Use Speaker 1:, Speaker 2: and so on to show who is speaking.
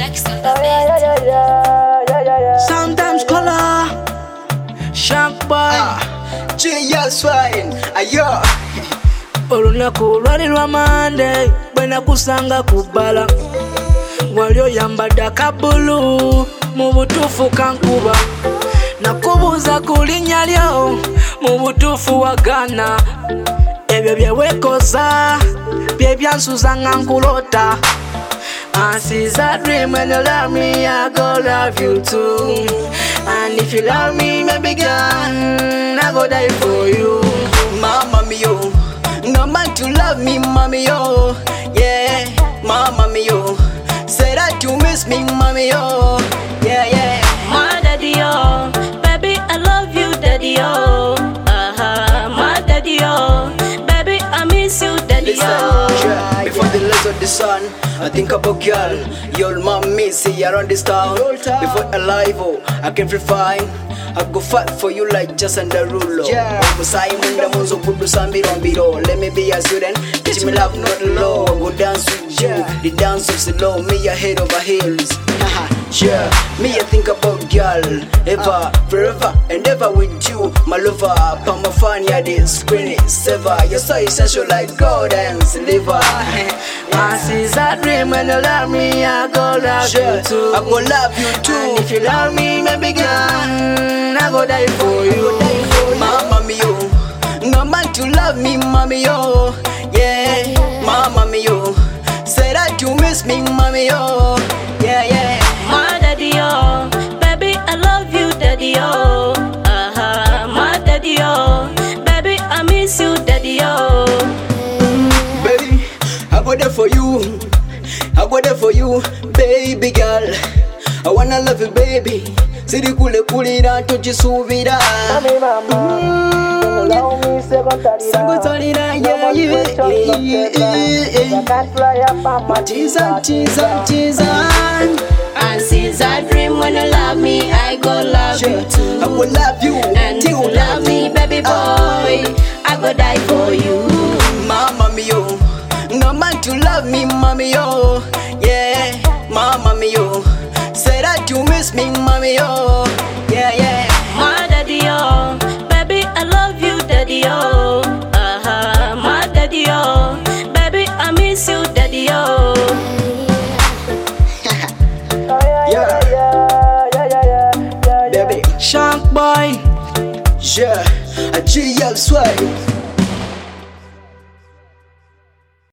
Speaker 1: Sometimes color, shark boy.
Speaker 2: GL swine, ayo.
Speaker 1: Olunaku lwali lwa Monday bwe nakusanga ku bbala, wali oyambadde akabulu, mu butuufu kankuba. Nakubuuza ku linnya lyo, mu butuufu wagaana. Ebyo bye weekoza bye byansuza nga nkulota. And since I dream when you love me, I go love you too. And if you love me, baby girl, I go die for you.
Speaker 2: Mama mio, no man to love me, mommy yo. Yeah, mama mio, say that you miss me, mommy yo. Yeah, yeah.
Speaker 3: My daddy, oh, baby, I love you, daddy, oh. My daddy, oh, baby, I miss you, daddy,
Speaker 2: Listen,
Speaker 3: oh.
Speaker 2: yeah, before the lights of the sun, I think about girl. Your mommy see around this town. Before alive, oh, I can feel fine. I go fight for you like just under ruler. Yeah, Simon the Munzo Kudu Sambiro. Let me be a student. Teach me love, not low. Go dance with you. The dance is slow. Me a head over heels. Yeah, me I think about girl. Ever, forever, and ever with you. My lover, Pamafania, this screen is ever. You're so essential like God and silver.
Speaker 1: And since I dream when you love me, I go love you too.
Speaker 2: I go love you too.
Speaker 1: And if you love me, baby girl, I go die for you.
Speaker 2: Mama mio, no man to love me, mommy yo. Yeah, mama mio, say that you miss me, mommy yo. Yeah, yeah.
Speaker 3: My daddy, oh, baby, I love you, daddy, oh. My daddy, oh, baby, I miss you, daddy, oh.
Speaker 2: Baby, I go there for you. I go there for you, baby girl. I wanna love you, baby. Siri kule kulira tojisubira. Sagotalira, yeah, yeah.
Speaker 3: And since I dream when you love me, I go love you too.
Speaker 2: I will love you.
Speaker 3: And if you love me, baby boy, I go die for you.
Speaker 2: Mama mio, no man to love me, mommy yo. Yeah, mama mio, say that you miss me, mommy yo. Yeah, yeah.
Speaker 3: My daddy, oh, baby, I love you, daddy, oh. My daddy, oh, baby, I miss you, daddy, oh.
Speaker 2: Baby,
Speaker 1: Shark boy.
Speaker 2: yeah, a GL swag.